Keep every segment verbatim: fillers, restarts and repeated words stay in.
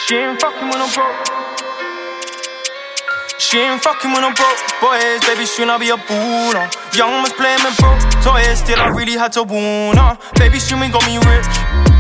She ain't fucking when I'm broke. She ain't fucking when I'm broke. Boys, baby, soon I'll be a baller. Young was playing with broke toys, still I really had to warn her. Baby, soon we got me rich.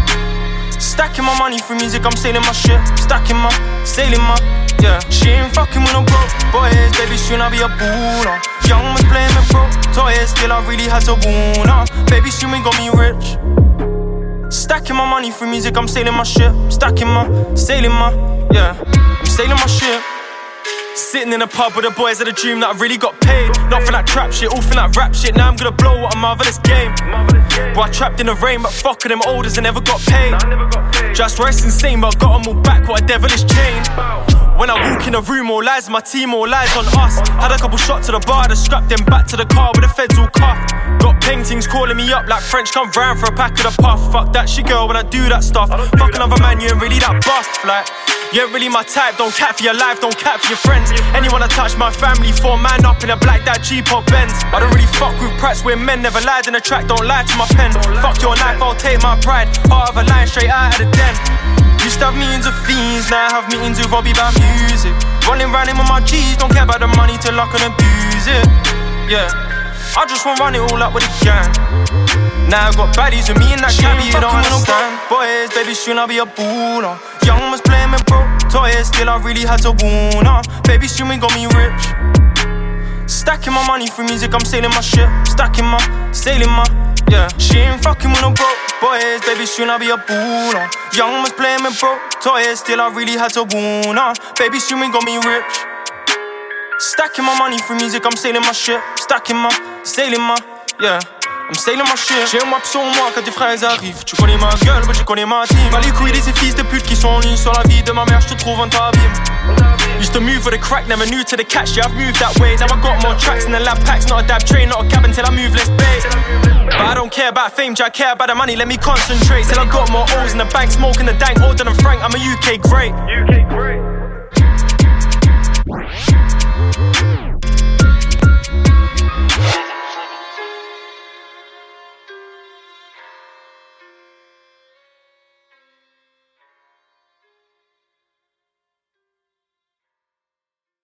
Stacking my money through music, I'm sailing my ship. Stacking my, sailing my, yeah. She ain't fucking when I'm broke. Boys, baby, soon I'll be a baller. Young was playing with broke toys, still I really had to warn her. Baby, soon we got me rich. Stacking my money through music, I'm sailing my ship. Stacking my, sailing my, yeah. I'm sailing my ship. Sitting in a pub with the boys, had a dream that I really got paid. Not for that trap shit, all for that rap shit. Now I'm gonna blow, what a marvelous game. Boy, I trapped in the rain, but fuck them olders and never got paid. Just rest insane, but I got them all back, what a devilish chain. When I walk in a room, all lies on my team, all lies on us. Had a couple shots to the bar, then strapped them back to the car with the feds all cuffed. Got paintings calling me up like French come round for a pack of the puff. Fuck that shit girl when I do that stuff. Fuck another man, you ain't really that buff. Like, you ain't really my type, don't cap for your life, don't cap for your friends. Anyone that touch my family, four man up in a black that Jeep or Benz. I don't really fuck with prats where men never lied in the track, don't lie to my pen. Fuck your knife, I'll take my pride. Heart of a lion straight out of the den. Used to have meetings with fiends, now I have meetings with Robbie about music. Running round in with my G's, don't care about the money till I can abuse it. Yeah, I just wanna run it all up with a gang. Now I got baddies with me and that cabby, you don't understand. Boys, baby, soon I'll be a baller. Young was playing with broke toys, still I really had to warn her. Baby, soon we got me rich. Stacking my money through music, I'm sailing my ship. Stacking my, sailing my, yeah. She ain't fucking when I'm broke. Boys, baby, soon I'll be a baller. Young was playing with broke toys, still I really had to warn her. Baby, soon we got me rich. Stacking my money through music, I'm sailing my ship. Stacking my, sailing my, yeah. I'm sailing my shit. J'ai un map sur moi quand tes frères arrivent. Tu connais ma gueule, mais tu connais ma team. Pas les couilles de ces fils de pute qui sont en ligne sur la vie de ma mère, je te trouve en t'abîme. Used to move for the crack, never new to the catch. Yeah, I've moved that way. Now I got more tracks in the lab packs. Not a dab train, not a cab until I move less bait. But I don't care about fame, I care about the money. Let me concentrate till I got more O's in the bank. Smoking the dank, older than Frank. I'm a U K great.